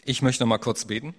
Ich möchte noch mal kurz beten.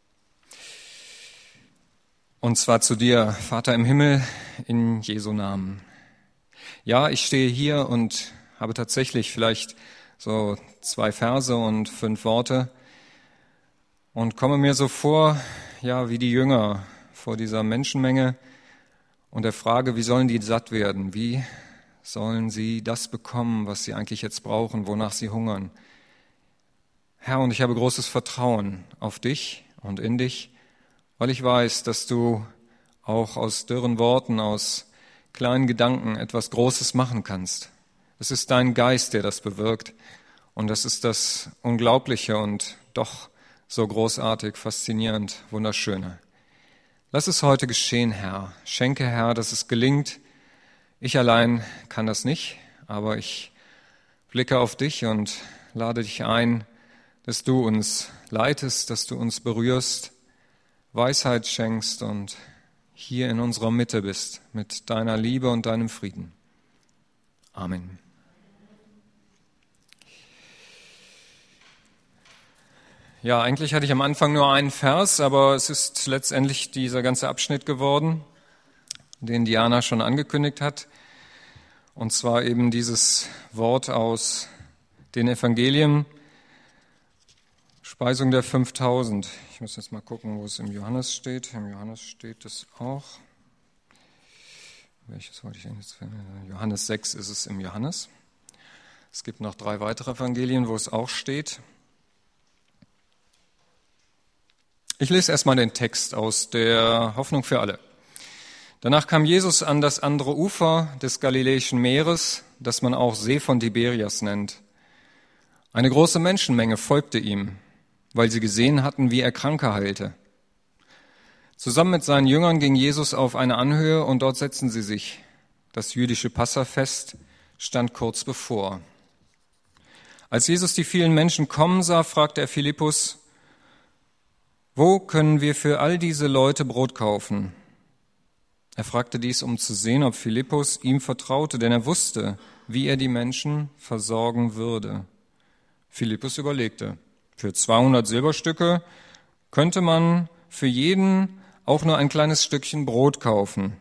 Und zwar zu dir, Vater im Himmel, in Jesu Namen. Ja, ich stehe hier und habe tatsächlich vielleicht so 2 Verse und 5 Worte und komme mir so vor, ja, wie die Jünger vor dieser Menschenmenge und der Frage, wie sollen die satt werden? Wie sollen sie das bekommen, was sie eigentlich jetzt brauchen, wonach sie hungern? Herr, und ich habe großes Vertrauen auf dich und in dich, weil ich weiß, dass du auch aus dürren Worten, aus kleinen Gedanken etwas Großes machen kannst. Es ist dein Geist, der das bewirkt, und das ist das Unglaubliche und doch so großartig, faszinierend, Wunderschöne. Lass es heute geschehen, Herr. Schenke, Herr, dass es gelingt. Ich allein kann das nicht, aber ich blicke auf dich und lade dich ein, dass du uns leitest, dass du uns berührst, Weisheit schenkst und hier in unserer Mitte bist mit deiner Liebe und deinem Frieden. Amen. Ja, eigentlich hatte ich am Anfang nur einen Vers, aber es ist letztendlich dieser ganze Abschnitt geworden, den Diana schon angekündigt hat. Und zwar eben dieses Wort aus den Evangelien, Speisung der 5000. Ich muss jetzt mal gucken, wo es im Johannes steht. Im Johannes steht es auch. Welches wollte ich denn jetzt finden? Johannes 6 ist es im Johannes. Es gibt noch 3 weitere Evangelien, wo es auch steht. Ich lese erstmal den Text aus der Hoffnung für alle. Danach kam Jesus an das andere Ufer des Galiläischen Meeres, das man auch See von Tiberias nennt. Eine große Menschenmenge folgte ihm, weil sie gesehen hatten, wie er Kranke heilte. Zusammen mit seinen Jüngern ging Jesus auf eine Anhöhe und dort setzten sie sich. Das jüdische Passafest stand kurz bevor. Als Jesus die vielen Menschen kommen sah, fragte er Philippus: Wo können wir für all diese Leute Brot kaufen? Er fragte dies, um zu sehen, ob Philippus ihm vertraute, denn er wusste, wie er die Menschen versorgen würde. Philippus überlegte: Für 200 Silberstücke könnte man für jeden auch nur ein kleines Stückchen Brot kaufen.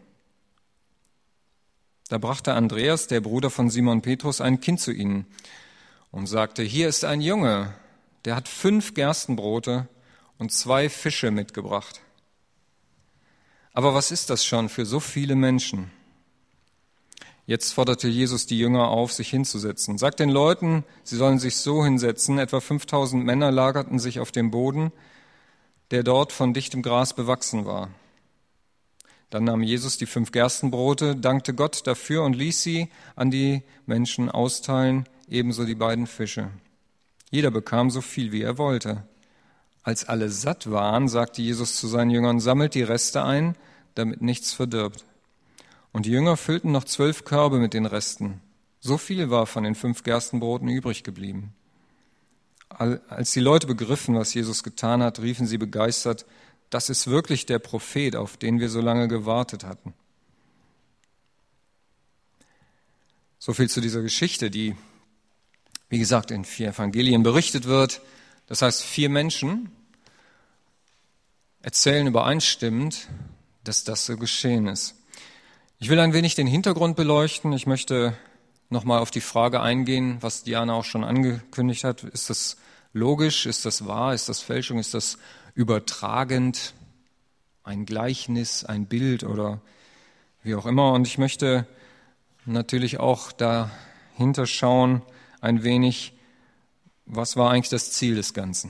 Da brachte Andreas, der Bruder von Simon Petrus, ein Kind zu ihnen und sagte: Hier ist ein Junge, der hat 5 Gerstenbrote und 2 Fische mitgebracht. Aber was ist das schon für so viele Menschen? Jetzt forderte Jesus die Jünger auf, sich hinzusetzen. Sagt den Leuten, sie sollen sich so hinsetzen. Etwa 5000 Männer lagerten sich auf dem Boden, der dort von dichtem Gras bewachsen war. Dann nahm Jesus die 5 Gerstenbrote, dankte Gott dafür und ließ sie an die Menschen austeilen, ebenso die 2 Fische. Jeder bekam so viel, wie er wollte. Als alle satt waren, sagte Jesus zu seinen Jüngern: Sammelt die Reste ein, damit nichts verdirbt. Und die Jünger füllten noch 12 Körbe mit den Resten. So viel war von den 5 Gerstenbroten übrig geblieben. Als die Leute begriffen, was Jesus getan hat, riefen sie begeistert: Das ist wirklich der Prophet, auf den wir so lange gewartet hatten. So viel zu dieser Geschichte, die, wie gesagt, in 4 Evangelien berichtet wird. Das heißt, 4 Menschen erzählen übereinstimmend, dass das so geschehen ist. Ich will ein wenig den Hintergrund beleuchten. Ich möchte nochmal auf die Frage eingehen, was Diana auch schon angekündigt hat. Ist das logisch? Ist das wahr? Ist das Fälschung? Ist das übertragend? Ein Gleichnis, ein Bild oder wie auch immer? Und ich möchte natürlich auch dahinter schauen, ein wenig, was war eigentlich das Ziel des Ganzen?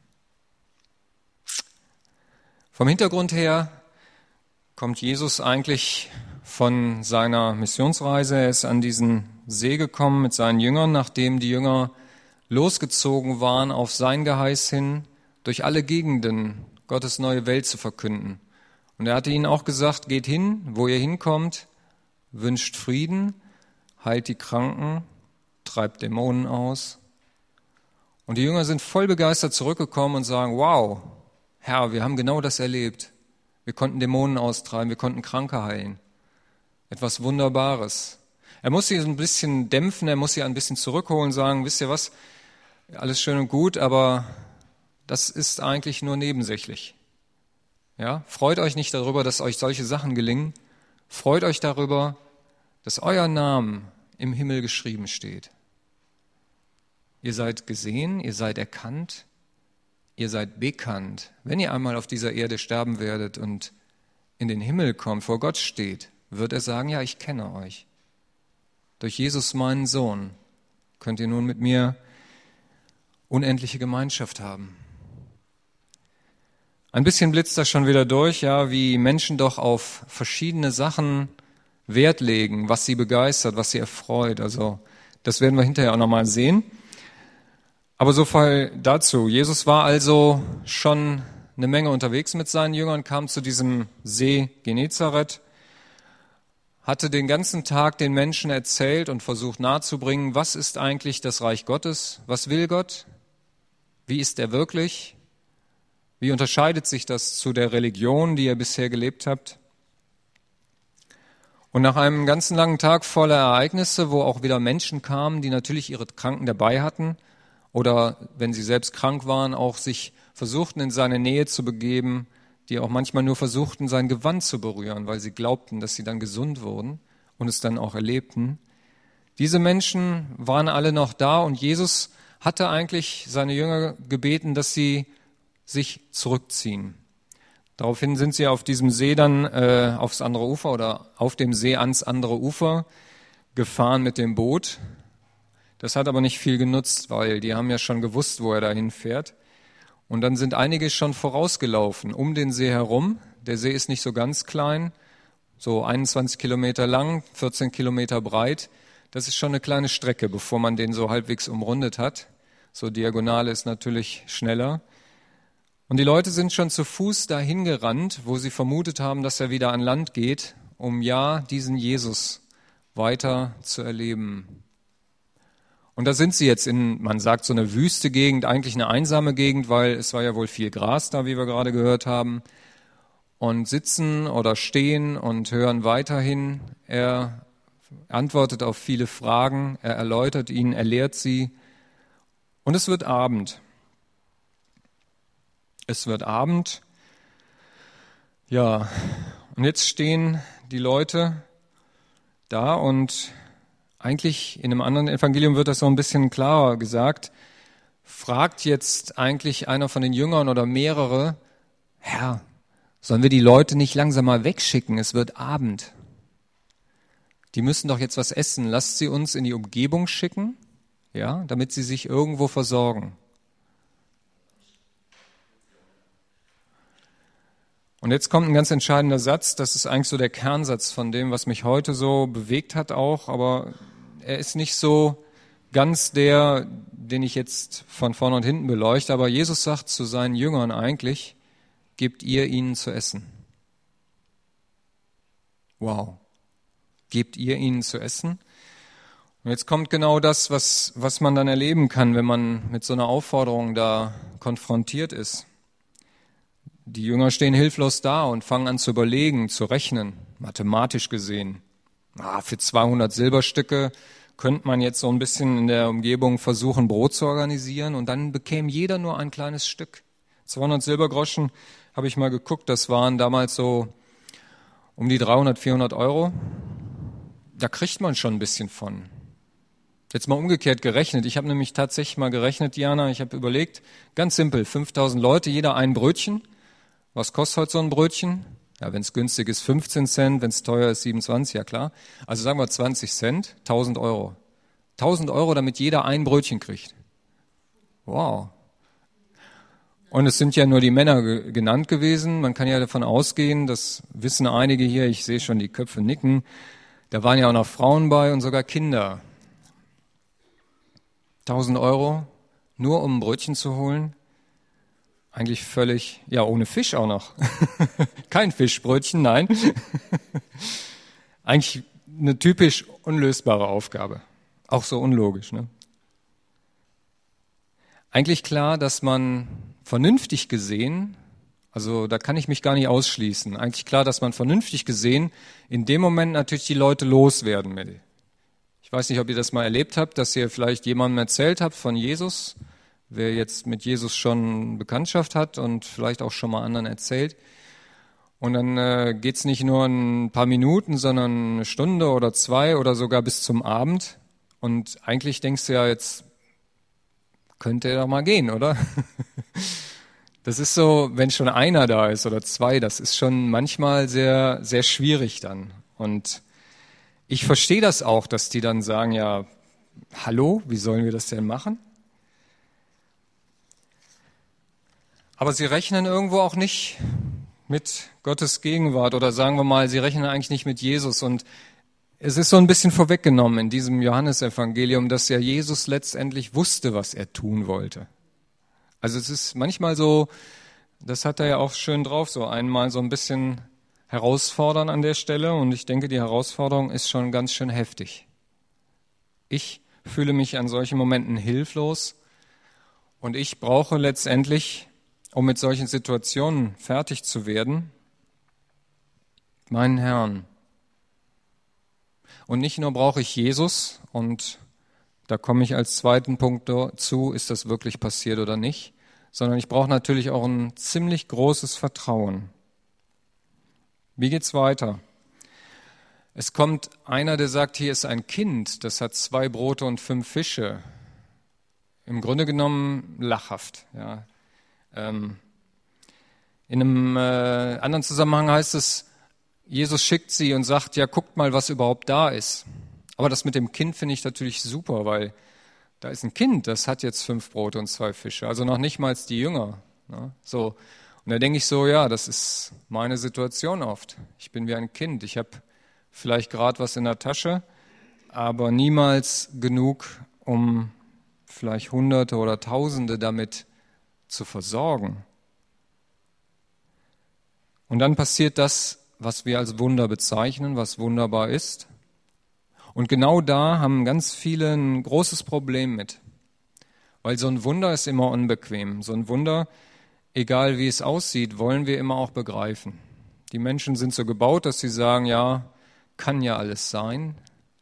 Vom Hintergrund her kommt Jesus eigentlich von seiner Missionsreise. Er ist an diesen See gekommen mit seinen Jüngern, nachdem die Jünger losgezogen waren auf sein Geheiß hin, durch alle Gegenden Gottes neue Welt zu verkünden. Und er hatte ihnen auch gesagt: Geht hin, wo ihr hinkommt, wünscht Frieden, heilt die Kranken, treibt Dämonen aus. Und die Jünger sind voll begeistert zurückgekommen und sagen: Wow, Herr, wir haben genau das erlebt. Wir konnten Dämonen austreiben, wir konnten Kranke heilen. Etwas Wunderbares. Er muss sie ein bisschen dämpfen, er muss sie ein bisschen zurückholen, sagen: Wisst ihr was, alles schön und gut, aber das ist eigentlich nur nebensächlich. Ja, freut euch nicht darüber, dass euch solche Sachen gelingen. Freut euch darüber, dass euer Name im Himmel geschrieben steht. Ihr seid gesehen, ihr seid erkannt, ihr seid bekannt. Wenn ihr einmal auf dieser Erde sterben werdet und in den Himmel kommt, vor Gott steht, wird er sagen, ja, ich kenne euch. Durch Jesus, meinen Sohn, könnt ihr nun mit mir unendliche Gemeinschaft haben. Ein bisschen blitzt das schon wieder durch, ja, wie Menschen doch auf verschiedene Sachen Wert legen, was sie begeistert, was sie erfreut. Also das werden wir hinterher auch nochmal sehen. Aber so viel dazu. Jesus war also schon eine Menge unterwegs mit seinen Jüngern, kam zu diesem See Genezareth, hatte den ganzen Tag den Menschen erzählt und versucht nahezubringen, was ist eigentlich das Reich Gottes, was will Gott, wie ist er wirklich, wie unterscheidet sich das zu der Religion, die ihr bisher gelebt habt. Und nach einem ganzen langen Tag voller Ereignisse, wo auch wieder Menschen kamen, die natürlich ihre Kranken dabei hatten oder wenn sie selbst krank waren, auch sich versuchten, in seine Nähe zu begeben, die auch manchmal nur versuchten, sein Gewand zu berühren, weil sie glaubten, dass sie dann gesund wurden und es dann auch erlebten. Diese Menschen waren alle noch da und Jesus hatte eigentlich seine Jünger gebeten, dass sie sich zurückziehen. Daraufhin sind sie auf diesem See dann aufs andere Ufer oder auf dem See ans andere Ufer gefahren mit dem Boot. Das hat aber nicht viel genutzt, weil die haben ja schon gewusst, wo er dahin fährt. Und dann sind einige schon vorausgelaufen um den See herum. Der See ist nicht so ganz klein, so 21 Kilometer lang, 14 Kilometer breit. Das ist schon eine kleine Strecke, bevor man den so halbwegs umrundet hat. So Diagonale ist natürlich schneller. Und die Leute sind schon zu Fuß dahin gerannt, wo sie vermutet haben, dass er wieder an Land geht, um ja diesen Jesus weiter zu erleben. Und da sind sie jetzt in, man sagt, so eine wüste Gegend, eigentlich eine einsame Gegend, weil es war ja wohl viel Gras da, wie wir gerade gehört haben, und sitzen oder stehen und hören weiterhin. Er antwortet auf viele Fragen, er erläutert ihnen, er lehrt sie. Und es wird Abend. Es wird Abend. Ja, und jetzt stehen die Leute da und eigentlich in einem anderen Evangelium wird das so ein bisschen klarer gesagt. Fragt jetzt eigentlich einer von den Jüngern oder mehrere, Herr, sollen wir die Leute nicht langsam mal wegschicken? Es wird Abend. Die müssen doch jetzt was essen. Lasst sie uns in die Umgebung schicken, ja, damit sie sich irgendwo versorgen. Und jetzt kommt ein ganz entscheidender Satz, das ist eigentlich so der Kernsatz von dem, was mich heute so bewegt hat auch, aber er ist nicht so ganz der, den ich jetzt von vorne und hinten beleuchte, aber Jesus sagt zu seinen Jüngern eigentlich, gebt ihr ihnen zu essen. Wow, gebt ihr ihnen zu essen? Und jetzt kommt genau das, was man dann erleben kann, wenn man mit so einer Aufforderung da konfrontiert ist. Die Jünger stehen hilflos da und fangen an zu überlegen, zu rechnen, mathematisch gesehen. Für 200 Silberstücke könnte man jetzt so ein bisschen in der Umgebung versuchen, Brot zu organisieren und dann bekäme jeder nur ein kleines Stück. 200 Silbergroschen, habe ich mal geguckt, das waren damals so um die 300, 400 Euro. Da kriegt man schon ein bisschen von. Jetzt mal umgekehrt gerechnet. Ich habe nämlich tatsächlich mal gerechnet, Diana, ich habe überlegt, ganz simpel, 5000 Leute, jeder ein Brötchen. Was kostet heute so ein Brötchen? Ja, wenn es günstig ist, 15 Cent, wenn es teuer ist, 27, ja klar. Also sagen wir 20 Cent, 1000 Euro. 1000 Euro, damit jeder ein Brötchen kriegt. Wow. Und es sind ja nur die Männer genannt gewesen. Man kann ja davon ausgehen, das wissen einige hier, ich sehe schon die Köpfe nicken, da waren ja auch noch Frauen bei und sogar Kinder. 1000 Euro, nur um ein Brötchen zu holen. Eigentlich völlig, ja, ohne Fisch auch noch. Kein Fischbrötchen, nein. Eigentlich eine typisch unlösbare Aufgabe. Auch so unlogisch, ne? Eigentlich klar, dass man vernünftig gesehen, also da kann ich mich gar nicht ausschließen, eigentlich klar, dass man vernünftig gesehen in dem Moment natürlich die Leute loswerden will. Ich weiß nicht, ob ihr das mal erlebt habt, dass ihr vielleicht jemandem erzählt habt von Jesus, wer jetzt mit Jesus schon Bekanntschaft hat und vielleicht auch schon mal anderen erzählt. Und dann geht's nicht nur ein paar Minuten, sondern eine Stunde oder 2 oder sogar bis zum Abend. Und eigentlich denkst du ja, jetzt könnte er doch mal gehen, oder? Das ist so, wenn schon einer da ist oder 2, das ist schon manchmal sehr, sehr schwierig dann. Und ich verstehe das auch, dass die dann sagen, ja, hallo, wie sollen wir das denn machen? Aber sie rechnen irgendwo auch nicht mit Gottes Gegenwart oder sagen wir mal, sie rechnen eigentlich nicht mit Jesus. Und es ist so ein bisschen vorweggenommen in diesem Johannesevangelium, dass ja Jesus letztendlich wusste, was er tun wollte. Also es ist manchmal so, das hat er ja auch schön drauf, so einmal so ein bisschen herausfordern an der Stelle. Und ich denke, die Herausforderung ist schon ganz schön heftig. Ich fühle mich an solchen Momenten hilflos und ich brauche letztendlich, um mit solchen Situationen fertig zu werden, meinen Herrn. Und nicht nur brauche ich Jesus, und da komme ich als zweiten Punkt dazu, ist das wirklich passiert oder nicht, sondern ich brauche natürlich auch ein ziemlich großes Vertrauen. Wie geht's weiter? Es kommt einer, der sagt, hier ist ein Kind, das hat 2 Brote und 5 Fische. Im Grunde genommen lachhaft. Ja. In einem anderen Zusammenhang heißt es, Jesus schickt sie und sagt, ja, guckt mal, was überhaupt da ist. Aber das mit dem Kind finde ich natürlich super, weil da ist ein Kind, das hat jetzt 5 Brote und 2 Fische, also noch nicht mal die Jünger. Ne? So. Und da denke ich so, ja, das ist meine Situation oft. Ich bin wie ein Kind, ich habe vielleicht gerade was in der Tasche, aber niemals genug, um vielleicht Hunderte oder Tausende damit zu versorgen. Und dann passiert das, was wir als Wunder bezeichnen, was wunderbar ist. Und genau da haben ganz viele ein großes Problem mit. Weil so ein Wunder ist immer unbequem. So ein Wunder, egal wie es aussieht, wollen wir immer auch begreifen. Die Menschen sind so gebaut, dass sie sagen, ja, kann ja alles sein.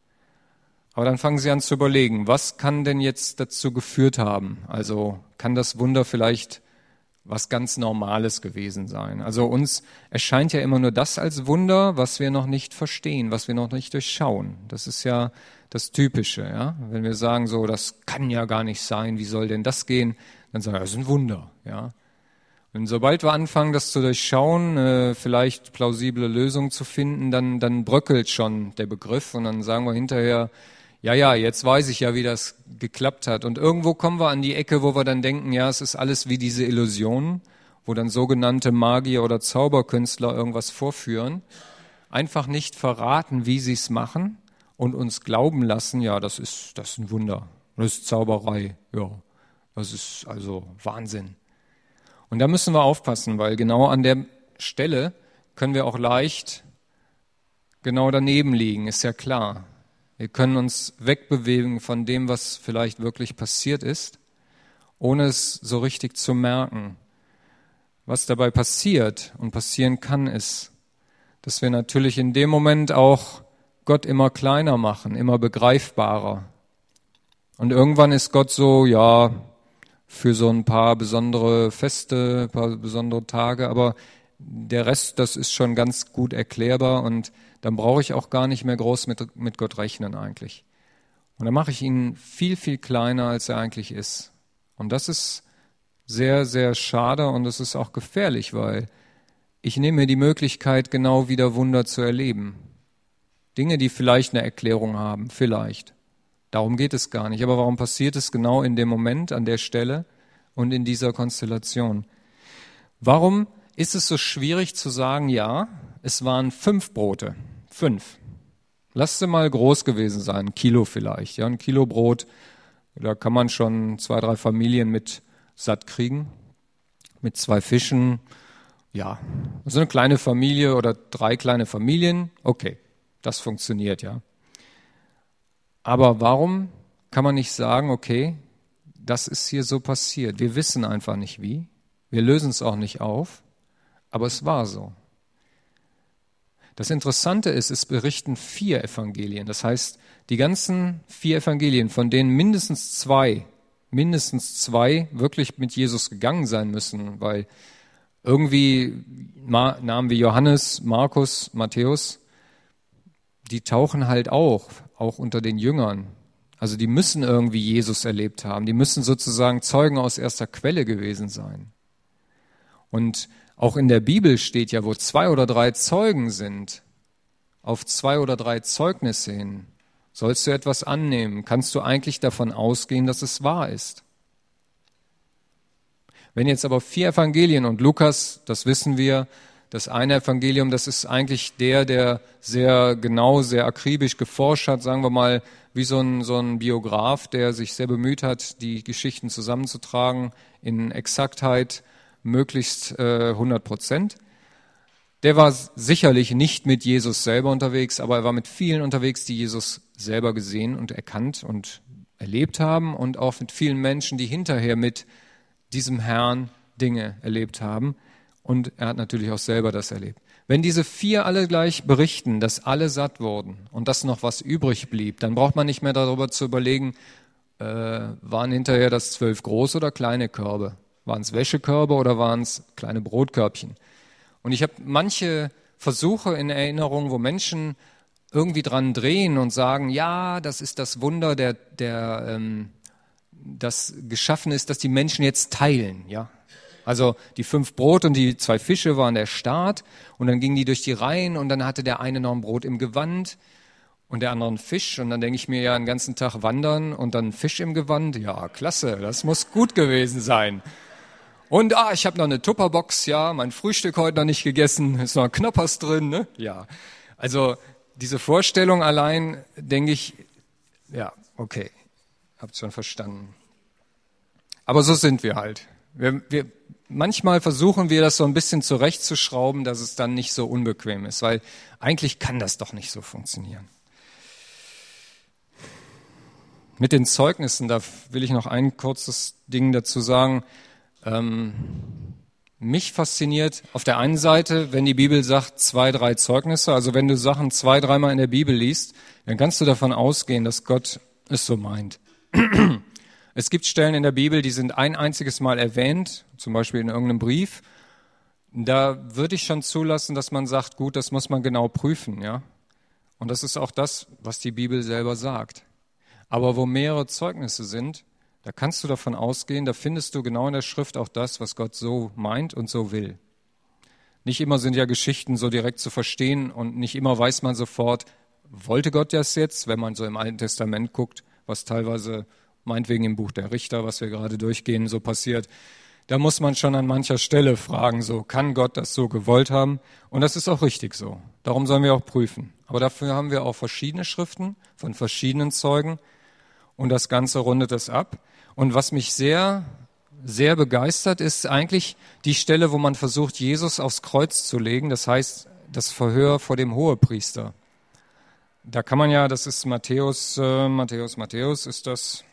Aber dann fangen sie an zu überlegen, was kann denn jetzt dazu geführt haben? Also kann das Wunder vielleicht was ganz Normales gewesen sein? Also uns erscheint ja immer nur das als Wunder, was wir noch nicht verstehen, was wir noch nicht durchschauen. Das ist ja das Typische, ja. Wenn wir sagen so, das kann ja gar nicht sein, wie soll denn das gehen? Dann sagen wir, das ist ein Wunder, ja. Und sobald wir anfangen, das zu durchschauen, vielleicht plausible Lösungen zu finden, dann bröckelt schon der Begriff und dann sagen wir hinterher, ja, jetzt weiß ich ja, wie das geklappt hat. Und irgendwo kommen wir an die Ecke, wo wir dann denken, ja, es ist alles wie diese Illusionen, wo dann sogenannte Magier oder Zauberkünstler irgendwas vorführen, einfach nicht verraten, wie sie es machen und uns glauben lassen, ja, das ist ein Wunder, das ist Zauberei, ja, das ist also Wahnsinn. Und da müssen wir aufpassen, weil genau an der Stelle können wir auch leicht genau daneben liegen, ist ja klar. Wir können uns wegbewegen von dem, was vielleicht wirklich passiert ist, ohne es so richtig zu merken. Was dabei passiert und passieren kann, ist, dass wir natürlich in dem Moment auch Gott immer kleiner machen, immer begreifbarer. Und irgendwann ist Gott so, ja, für so ein paar besondere Feste, ein paar besondere Tage, aber der Rest, das ist schon ganz gut erklärbar und dann brauche ich auch gar nicht mehr groß mit Gott rechnen eigentlich. Und dann mache ich ihn viel, viel kleiner, als er eigentlich ist. Und das ist sehr, sehr schade und es ist auch gefährlich, weil ich nehme mir die Möglichkeit, genau wieder Wunder zu erleben. Dinge, die vielleicht eine Erklärung haben, vielleicht. Darum geht es gar nicht. Aber warum passiert es genau in dem Moment, an der Stelle und in dieser Konstellation? Warum ist es so schwierig zu sagen, ja, es waren 5 Brote. 5. Lass sie mal groß gewesen sein, 1 Kilo vielleicht. Ja, 1 Kilo Brot, da kann man schon 2, 3 Familien mit satt kriegen. Mit 2 Fischen, ja, so eine kleine Familie oder 3 kleine Familien, okay, das funktioniert, ja. Aber warum kann man nicht sagen, okay, das ist hier so passiert. Wir wissen einfach nicht wie, wir lösen es auch nicht auf, aber es war so. Das Interessante ist, es berichten 4 Evangelien. Das heißt, die ganzen 4 Evangelien, von denen mindestens 2 mindestens 2 wirklich mit Jesus gegangen sein müssen, weil irgendwie Namen wie Johannes, Markus, Matthäus, die tauchen halt auch unter den Jüngern. Also die müssen irgendwie Jesus erlebt haben. Die müssen sozusagen Zeugen aus erster Quelle gewesen sein. Und auch in der Bibel steht ja, wo 2 oder 3 Zeugen sind, auf 2 oder 3 Zeugnisse hin, sollst du etwas annehmen, kannst du eigentlich davon ausgehen, dass es wahr ist. Wenn jetzt aber 4 Evangelien und Lukas, das wissen wir, das eine Evangelium, das ist eigentlich der sehr genau, sehr akribisch geforscht hat, sagen wir mal, wie so ein Biograf, der sich sehr bemüht hat, die Geschichten zusammenzutragen in Exaktheit, möglichst 100%. Der war sicherlich nicht mit Jesus selber unterwegs, aber er war mit vielen unterwegs, die Jesus selber gesehen und erkannt und erlebt haben und auch mit vielen Menschen, die hinterher mit diesem Herrn Dinge erlebt haben. Und er hat natürlich auch selber das erlebt. Wenn diese 4 alle gleich berichten, dass alle satt wurden und dass noch was übrig blieb, dann braucht man nicht mehr darüber zu überlegen, waren hinterher das 12 große oder kleine Körbe? Waren es Wäschekörbe oder waren es kleine Brotkörbchen? Und ich habe manche Versuche in Erinnerung, wo Menschen irgendwie dran drehen und sagen, ja, das ist das Wunder, das geschaffen ist, dass die Menschen jetzt teilen, ja. Also die 5 Brot und die 2 Fische waren der Start und dann gingen die durch die Reihen und dann hatte der eine noch ein Brot im Gewand und der andere einen Fisch und dann denke ich mir ja einen ganzen Tag wandern und dann einen Fisch im Gewand, ja klasse, das muss gut gewesen sein. Und ich habe noch eine Tupperbox, ja, mein Frühstück heute noch nicht gegessen, ist noch ein Knoppers drin, ne? Ja, also diese Vorstellung allein denke ich, ja, okay, habt schon verstanden. Aber so sind wir halt. Manchmal versuchen wir das so ein bisschen zurechtzuschrauben, dass es dann nicht so unbequem ist, weil eigentlich kann das doch nicht so funktionieren. Mit den Zeugnissen, da will ich noch ein kurzes Ding dazu sagen. Mich fasziniert auf der einen Seite, wenn die Bibel sagt 2, 3 Zeugnisse, also wenn du Sachen 2, 3 Mal in der Bibel liest, dann kannst du davon ausgehen, dass Gott es so meint. Es gibt Stellen in der Bibel, die sind ein einziges Mal erwähnt, zum Beispiel in irgendeinem Brief. Da würde ich schon zulassen, dass man sagt, gut, das muss man genau prüfen, ja. Und das ist auch das, was die Bibel selber sagt. Aber wo mehrere Zeugnisse sind, da kannst du davon ausgehen, da findest du genau in der Schrift auch das, was Gott so meint und so will. Nicht immer sind ja Geschichten so direkt zu verstehen und nicht immer weiß man sofort, wollte Gott das jetzt, wenn man so im Alten Testament guckt, was teilweise meinetwegen im Buch der Richter, was wir gerade durchgehen, so passiert. Da muss man schon an mancher Stelle fragen, so kann Gott das so gewollt haben? Und das ist auch richtig so. Darum sollen wir auch prüfen. Aber dafür haben wir auch verschiedene Schriften von verschiedenen Zeugen und das Ganze rundet das ab. Und was mich sehr, sehr begeistert, ist eigentlich die Stelle, wo man versucht, Jesus aufs Kreuz zu legen. Das heißt, das Verhör vor dem Hohepriester. Da kann man ja, das ist Matthäus ist das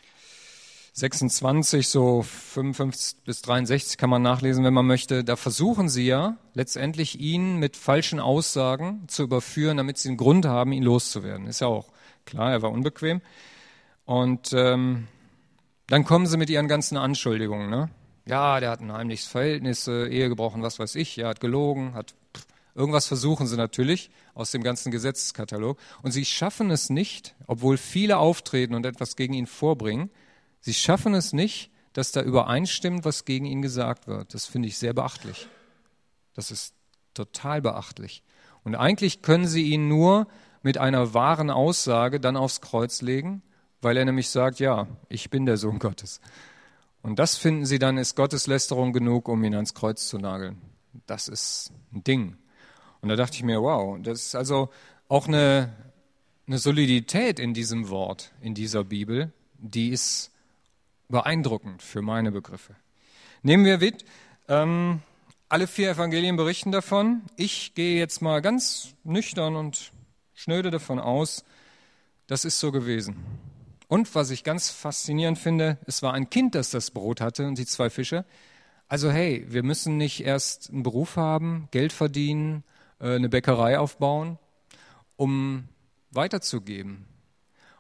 26, so 55 bis 63 kann man nachlesen, wenn man möchte. Da versuchen sie ja letztendlich ihn mit falschen Aussagen zu überführen, damit sie einen Grund haben, ihn loszuwerden. Ist ja auch klar, er war unbequem. Und dann kommen sie mit ihren ganzen Anschuldigungen. Ne? Ja, der hat ein heimliches Verhältnis, Ehe gebrochen, was weiß ich. Er hat gelogen, irgendwas versuchen sie natürlich aus dem ganzen Gesetzeskatalog. Und sie schaffen es nicht, obwohl viele auftreten und etwas gegen ihn vorbringen, sie schaffen es nicht, dass da übereinstimmt, was gegen ihn gesagt wird. Das finde ich sehr beachtlich. Das ist total beachtlich. Und eigentlich können sie ihn nur mit einer wahren Aussage dann aufs Kreuz legen, weil er nämlich sagt, ja, ich bin der Sohn Gottes. Und das finden sie dann, ist Gotteslästerung genug, um ihn ans Kreuz zu nageln. Das ist ein Ding. Und da dachte ich mir, wow, das ist also auch eine Solidität in diesem Wort, in dieser Bibel, die ist beeindruckend für meine Begriffe. Nehmen wir mit, alle 4 Evangelien berichten davon. Ich gehe jetzt mal ganz nüchtern und schnöde davon aus, das ist so gewesen. Und was ich ganz faszinierend finde, es war ein Kind, das das Brot hatte und die 2 Fische. Also hey, wir müssen nicht erst einen Beruf haben, Geld verdienen, eine Bäckerei aufbauen, um weiterzugeben.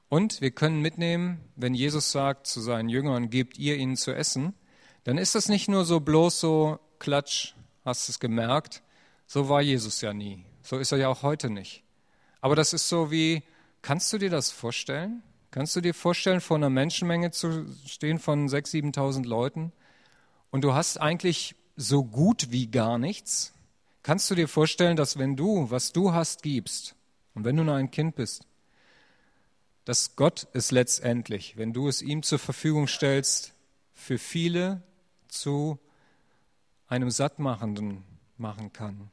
Und wir können mitnehmen, wenn Jesus sagt zu seinen Jüngern, gebt ihr ihnen zu essen, dann ist das nicht nur so bloß so, Klatsch, hast du es gemerkt? So war Jesus ja nie. So ist er ja auch heute nicht. Aber das ist so wie, kannst du dir das vorstellen? Kannst du dir vorstellen, vor einer Menschenmenge zu stehen von 6.000, 7.000 Leuten und du hast eigentlich so gut wie gar nichts? Kannst du dir vorstellen, dass wenn du, was du hast, gibst und wenn du nur ein Kind bist, dass Gott es letztendlich, wenn du es ihm zur Verfügung stellst, für viele zu einem Sattmachenden machen kann?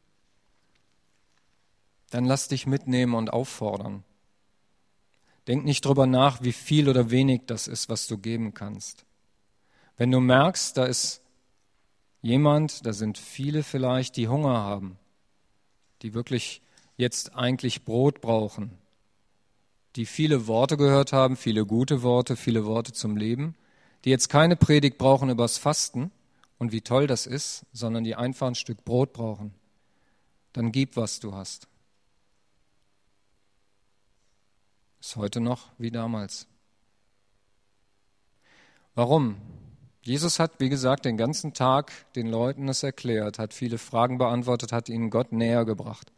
Dann lass dich mitnehmen und auffordern. Denk nicht drüber nach, wie viel oder wenig das ist, was du geben kannst. Wenn du merkst, da ist jemand, da sind viele vielleicht, die Hunger haben, die wirklich jetzt eigentlich Brot brauchen, die viele Worte gehört haben, viele gute Worte, viele Worte zum Leben, die jetzt keine Predigt brauchen übers Fasten und wie toll das ist, sondern die einfach ein Stück Brot brauchen, dann gib, was du hast. Ist heute noch wie damals. Warum? Jesus hat, wie gesagt, den ganzen Tag den Leuten es erklärt, hat viele Fragen beantwortet, hat ihnen Gott näher gebracht.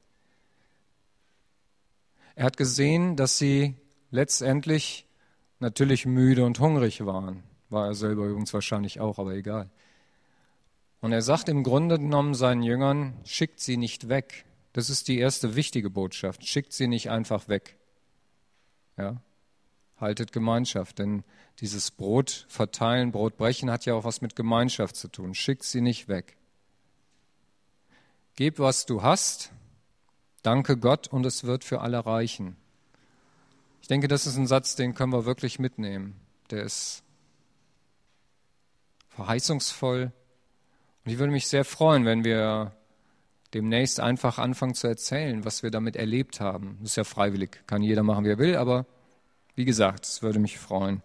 Er hat gesehen, dass sie letztendlich natürlich müde und hungrig waren. War er selber übrigens wahrscheinlich auch, aber egal. Und er sagt im Grunde genommen seinen Jüngern, schickt sie nicht weg. Das ist die erste wichtige Botschaft. Schickt sie nicht einfach weg. Ja? Haltet Gemeinschaft, denn dieses Brot verteilen, Brot brechen hat ja auch was mit Gemeinschaft zu tun. Schickt sie nicht weg. Gib, was du hast, danke Gott und es wird für alle reichen. Ich denke, das ist ein Satz, den können wir wirklich mitnehmen. Der ist verheißungsvoll. Und ich würde mich sehr freuen, wenn wir demnächst einfach anfangen zu erzählen, was wir damit erlebt haben. Das ist ja freiwillig, kann jeder machen, wie er will, aber wie gesagt, es würde mich freuen.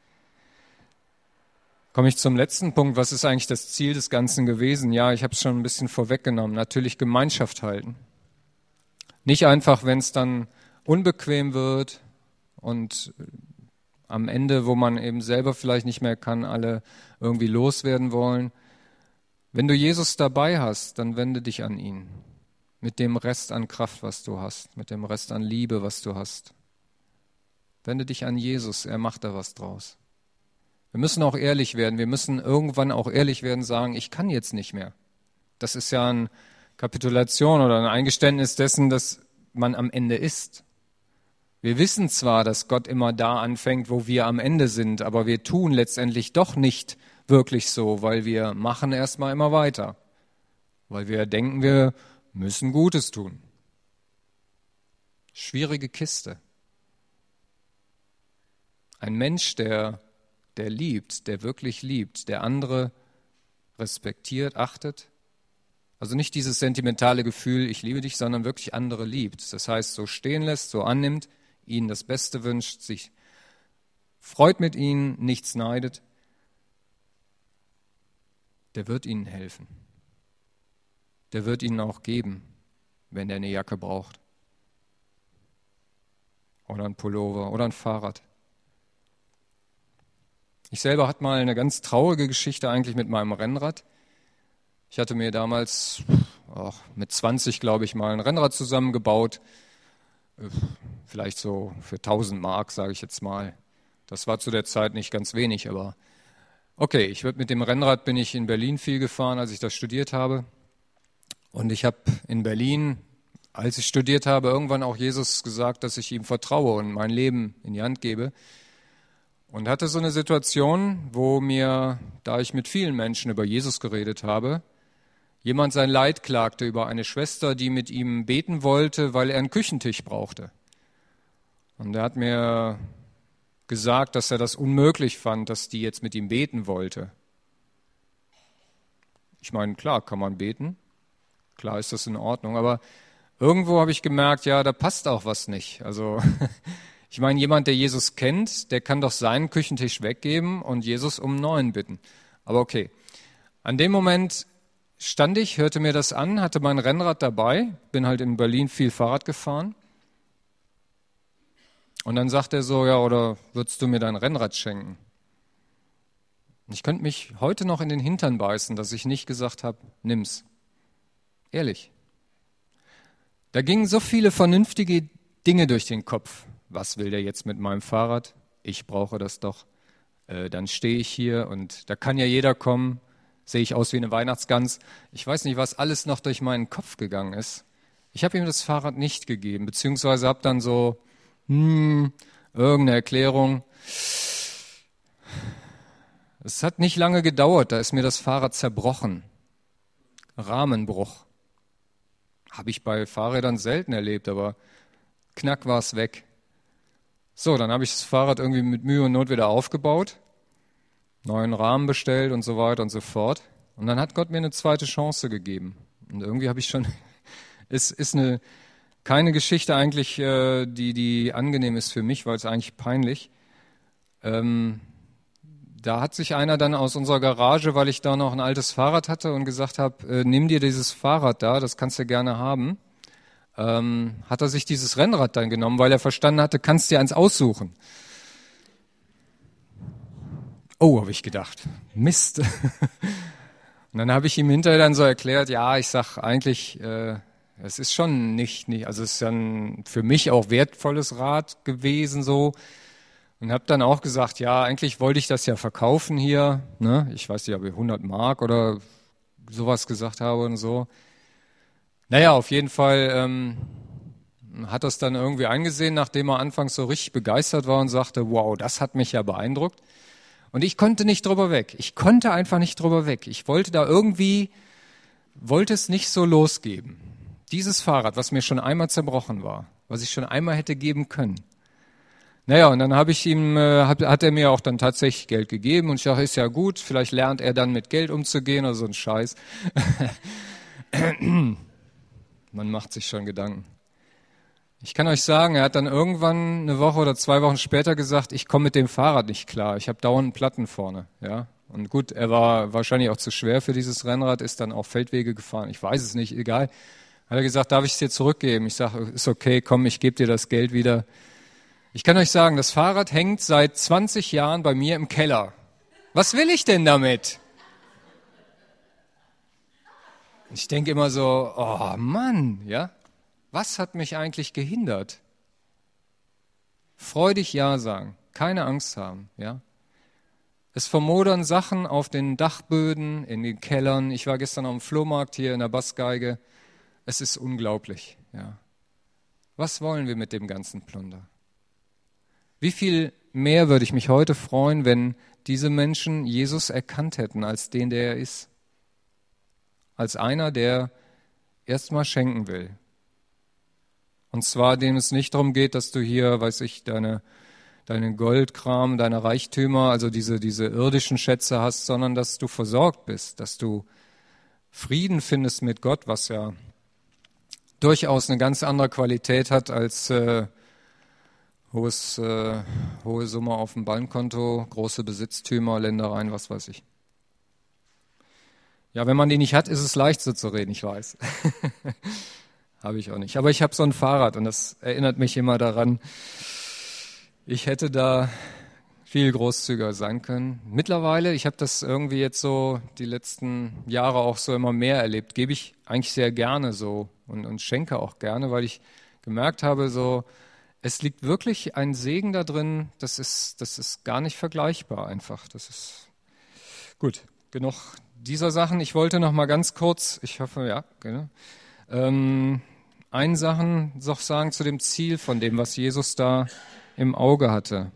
Komme ich zum letzten Punkt. Was ist eigentlich das Ziel des Ganzen gewesen? Ja, ich habe es schon ein bisschen vorweggenommen. Natürlich Gemeinschaft halten. Nicht einfach, wenn es dann unbequem wird und am Ende, wo man eben selber vielleicht nicht mehr kann, alle irgendwie loswerden wollen. Wenn du Jesus dabei hast, dann wende dich an ihn. Mit dem Rest an Kraft, was du hast. Mit dem Rest an Liebe, was du hast. Wende dich an Jesus, er macht da was draus. Wir müssen auch ehrlich werden, wir müssen irgendwann auch ehrlich werden, sagen, ich kann jetzt nicht mehr. Das ist ja eine Kapitulation oder ein Eingeständnis dessen, dass man am Ende ist. Wir wissen zwar, dass Gott immer da anfängt, wo wir am Ende sind, aber wir tun letztendlich doch nicht wirklich so, weil wir machen erstmal immer weiter. Weil wir denken, wir müssen Gutes tun. Schwierige Kiste. Ein Mensch, der liebt, der wirklich liebt, der andere respektiert, achtet. Also nicht dieses sentimentale Gefühl, ich liebe dich, sondern wirklich andere liebt. Das heißt, so stehen lässt, so annimmt, ihnen das Beste wünscht, sich freut mit ihnen, nichts neidet. Der wird ihnen helfen. Der wird ihnen auch geben, wenn er eine Jacke braucht. Oder ein Pullover oder ein Fahrrad. Ich selber hatte mal eine ganz traurige Geschichte eigentlich mit meinem Rennrad. Ich hatte mir damals mit 20, glaube ich, mal ein Rennrad zusammengebaut. Vielleicht so für 1.000 Mark, sage ich jetzt mal. Das war zu der Zeit nicht ganz wenig, aber okay, mit dem Rennrad bin ich in Berlin viel gefahren, als ich das studiert habe. Und ich habe in Berlin, als ich studiert habe, irgendwann auch Jesus gesagt, dass ich ihm vertraue und mein Leben in die Hand gebe. Und hatte so eine Situation, wo mir, da ich mit vielen Menschen über Jesus geredet habe, jemand sein Leid klagte über eine Schwester, die mit ihm beten wollte, weil er einen Küchentisch brauchte. Und er hat mir gesagt, dass er das unmöglich fand, dass die jetzt mit ihm beten wollte. Ich meine, klar kann man beten, klar ist das in Ordnung, aber irgendwo habe ich gemerkt, ja, da passt auch was nicht. Also ich meine, jemand, der Jesus kennt, der kann doch seinen Küchentisch weggeben und Jesus um einen neuen bitten. Aber okay, an dem Moment stand ich, hörte mir das an, hatte mein Rennrad dabei, bin halt in Berlin viel Fahrrad gefahren Und dann sagt er so, ja, oder würdest du mir dein Rennrad schenken? Ich könnte mich heute noch in den Hintern beißen, dass ich nicht gesagt habe, nimm's. Ehrlich. Da gingen so viele vernünftige Dinge durch den Kopf. Was will der jetzt mit meinem Fahrrad? Ich brauche das doch. Dann stehe ich hier und da kann ja jeder kommen. Sehe ich aus wie eine Weihnachtsgans. Ich weiß nicht, was alles noch durch meinen Kopf gegangen ist. Ich habe ihm das Fahrrad nicht gegeben, beziehungsweise habe dann so irgendeine Erklärung. Es hat nicht lange gedauert, da ist mir das Fahrrad zerbrochen. Rahmenbruch. Habe ich bei Fahrrädern selten erlebt, aber knack war es weg. So, dann habe ich das Fahrrad irgendwie mit Mühe und Not wieder aufgebaut, neuen Rahmen bestellt und so weiter und so fort. Und dann hat Gott mir eine zweite Chance gegeben. Und irgendwie habe ich schon, es ist keine Geschichte eigentlich, die angenehm ist für mich, weil es eigentlich peinlich. Da hat sich einer dann aus unserer Garage, weil ich da noch ein altes Fahrrad hatte und gesagt habe, nimm dir dieses Fahrrad da, das kannst du gerne haben. Hat er sich dieses Rennrad dann genommen, weil er verstanden hatte, kannst dir eins aussuchen. Oh, habe ich gedacht, Mist. Und dann habe ich ihm hinterher dann so erklärt, ja, ich sag eigentlich, es ist schon nicht, also es ist dann für mich auch wertvolles Rad gewesen so. Und habe dann auch gesagt, ja, eigentlich wollte ich das ja verkaufen hier. Ne? Ich weiß nicht, ob ich 100 Mark oder sowas gesagt habe und so. Naja, auf jeden Fall hat das dann irgendwie eingesehen, nachdem er anfangs so richtig begeistert war und sagte, wow, das hat mich ja beeindruckt. Und ich konnte nicht drüber weg. Ich konnte einfach nicht drüber weg. Ich wollte es nicht so losgeben. Dieses Fahrrad, was mir schon einmal zerbrochen war, was ich schon einmal hätte geben können. Naja, und dann hat er mir auch dann tatsächlich Geld gegeben und ich dachte, ist ja gut, vielleicht lernt er dann mit Geld umzugehen oder so ein Scheiß. Man macht sich schon Gedanken. Ich kann euch sagen, er hat dann irgendwann eine Woche oder 2 Wochen später gesagt, ich komme mit dem Fahrrad nicht klar, ich habe dauernd Platten vorne. Ja? Und gut, er war wahrscheinlich auch zu schwer für dieses Rennrad, ist dann auch Feldwege gefahren, ich weiß es nicht, egal. Hat er gesagt, darf ich es dir zurückgeben? Ich sage, ist okay, komm, ich gebe dir das Geld wieder. Ich kann euch sagen, das Fahrrad hängt seit 20 Jahren bei mir im Keller. Was will ich denn damit? Ich denke immer so, oh Mann, ja, was hat mich eigentlich gehindert? Freudig Ja sagen, keine Angst haben, ja. Es vermodern Sachen auf den Dachböden, in den Kellern. Ich war gestern auf dem Flohmarkt hier in der Bassgeige. Es ist unglaublich, ja. Was wollen wir mit dem ganzen Plunder? Wie viel mehr würde ich mich heute freuen, wenn diese Menschen Jesus erkannt hätten als den, der er ist. Als einer, der erstmal schenken will. Und zwar, dem es nicht darum geht, dass du hier, weiß ich, deine Goldkram, deine Reichtümer, also diese irdischen Schätze hast, sondern dass du versorgt bist, dass du Frieden findest mit Gott, was ja durchaus eine ganz andere Qualität hat als hohe Summe auf dem Bankkonto, große Besitztümer, Ländereien, was weiß ich. Ja, wenn man die nicht hat, ist es leicht so zu reden, ich weiß. Habe ich auch nicht. Aber ich habe so ein Fahrrad und das erinnert mich immer daran, ich hätte da viel großzügiger sein können. Mittlerweile, ich habe das irgendwie jetzt so die letzten Jahre auch so immer mehr erlebt, gebe ich eigentlich sehr gerne so und schenke auch gerne, weil ich gemerkt habe, so es liegt wirklich ein Segen da drin, das ist gar nicht vergleichbar einfach. Das ist gut, genug dieser Sachen. Ich wollte noch mal ganz kurz, ich hoffe, ja, genau, eine Sache noch sagen zu dem Ziel von dem, was Jesus da im Auge hatte.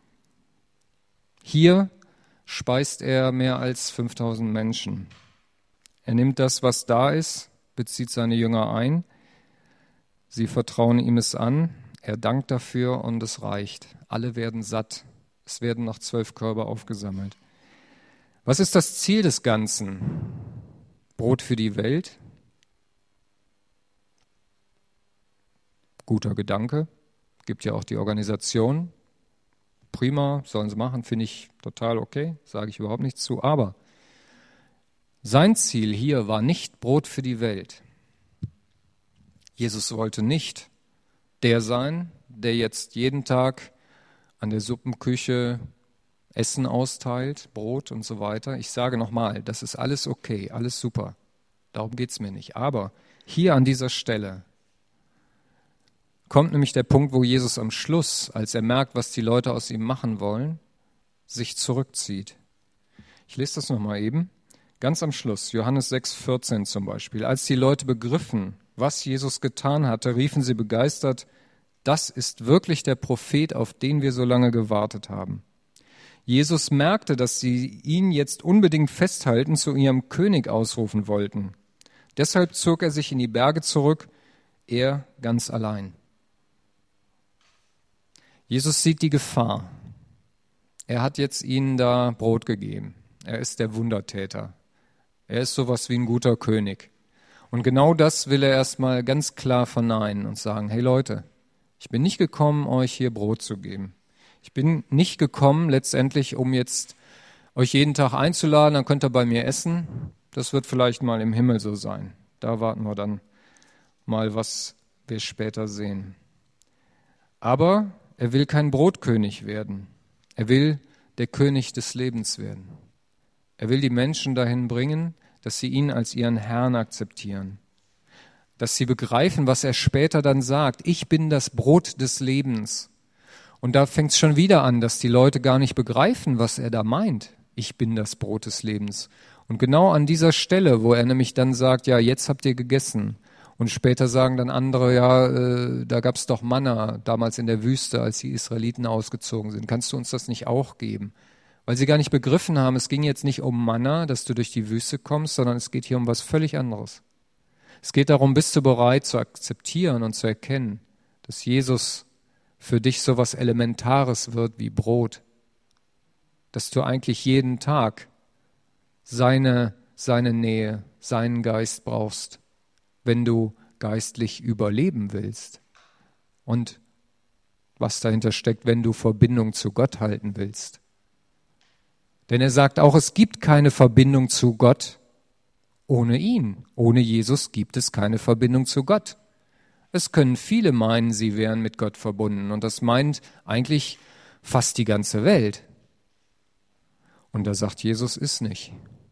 Hier speist er mehr als 5000 Menschen. Er nimmt das, was da ist, bezieht seine Jünger ein. Sie vertrauen ihm es an. Er dankt dafür und es reicht. Alle werden satt. Es werden noch 12 Körbe aufgesammelt. Was ist das Ziel des Ganzen? Brot für die Welt? Guter Gedanke. Gibt ja auch die Organisation. Prima, sollen sie machen, finde ich total okay, sage ich überhaupt nichts zu. Aber sein Ziel hier war nicht Brot für die Welt. Jesus wollte nicht der sein, der jetzt jeden Tag an der Suppenküche Essen austeilt, Brot und so weiter. Ich sage nochmal, das ist alles okay, alles super. Darum geht es mir nicht. Aber hier an dieser Stelle kommt nämlich der Punkt, wo Jesus am Schluss, als er merkt, was die Leute aus ihm machen wollen, sich zurückzieht. Ich lese das nochmal eben. Ganz am Schluss, Johannes 6,14 zum Beispiel. Als die Leute begriffen, was Jesus getan hatte, riefen sie begeistert, das ist wirklich der Prophet, auf den wir so lange gewartet haben. Jesus merkte, dass sie ihn jetzt unbedingt festhalten, zu ihrem König ausrufen wollten. Deshalb zog er sich in die Berge zurück, er ganz allein. Jesus sieht die Gefahr. Er hat jetzt ihnen da Brot gegeben. Er ist der Wundertäter. Er ist sowas wie ein guter König. Und genau das will er erstmal ganz klar verneinen und sagen, hey Leute, ich bin nicht gekommen, euch hier Brot zu geben. Ich bin nicht gekommen letztendlich, um jetzt euch jeden Tag einzuladen, dann könnt ihr bei mir essen. Das wird vielleicht mal im Himmel so sein. Da warten wir dann mal, was wir später sehen. Aber er will kein Brotkönig werden. Er will der König des Lebens werden. Er will die Menschen dahin bringen, dass sie ihn als ihren Herrn akzeptieren. Dass sie begreifen, was er später dann sagt. Ich bin das Brot des Lebens. Und da fängt es schon wieder an, dass die Leute gar nicht begreifen, was er da meint. Ich bin das Brot des Lebens. Und genau an dieser Stelle, wo er nämlich dann sagt, ja, jetzt habt ihr gegessen. Und später sagen dann andere, ja, da gab es doch Manna damals in der Wüste, als die Israeliten ausgezogen sind. Kannst du uns das nicht auch geben? Weil sie gar nicht begriffen haben, es ging jetzt nicht um Manna, dass du durch die Wüste kommst, sondern es geht hier um was völlig anderes. Es geht darum, bist du bereit zu akzeptieren und zu erkennen, dass Jesus für dich so was Elementares wird wie Brot. Dass du eigentlich jeden Tag seine Nähe, seinen Geist brauchst, wenn du geistlich überleben willst. Und was dahinter steckt, wenn du Verbindung zu Gott halten willst. Denn er sagt auch, es gibt keine Verbindung zu Gott ohne ihn. Ohne Jesus gibt es keine Verbindung zu Gott. Es können viele meinen, sie wären mit Gott verbunden. Und das meint eigentlich fast die ganze Welt. Und da sagt Jesus, ist nicht.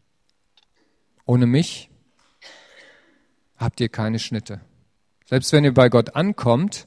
Ohne mich habt ihr keine Schnitte. Selbst wenn ihr bei Gott ankommt,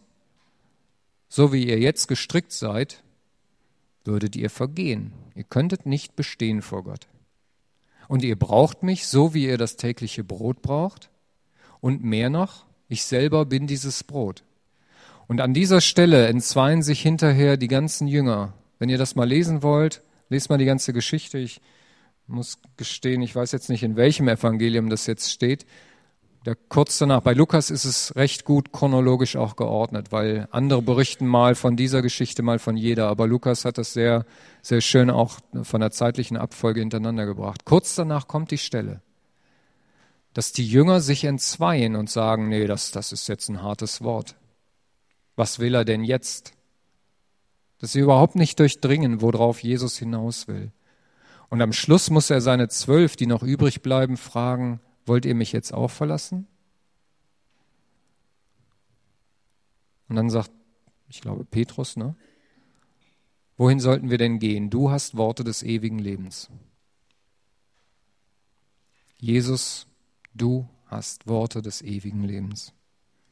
so wie ihr jetzt gestrickt seid, würdet ihr vergehen. Ihr könntet nicht bestehen vor Gott. Und ihr braucht mich, so wie ihr das tägliche Brot braucht. Und mehr noch, ich selber bin dieses Brot. Und an dieser Stelle entzweien sich hinterher die ganzen Jünger. Wenn ihr das mal lesen wollt, lest mal die ganze Geschichte. Ich muss gestehen, ich weiß jetzt nicht, in welchem Evangelium das jetzt steht. Kurz danach, bei Lukas ist es recht gut chronologisch auch geordnet, weil andere berichten mal von dieser Geschichte, mal von jeder. Aber Lukas hat das sehr, sehr schön auch von der zeitlichen Abfolge hintereinander gebracht. Kurz danach kommt die Stelle, dass die Jünger sich entzweien und sagen, nee, das ist jetzt ein hartes Wort. Was will er denn jetzt? Dass sie überhaupt nicht durchdringen, worauf Jesus hinaus will. Und am Schluss muss er seine 12, die noch übrig bleiben, fragen, wollt ihr mich jetzt auch verlassen? Und dann sagt, ich glaube Petrus, ne? Wohin sollten wir denn gehen? Du hast Worte des ewigen Lebens. Jesus, du hast Worte des ewigen Lebens.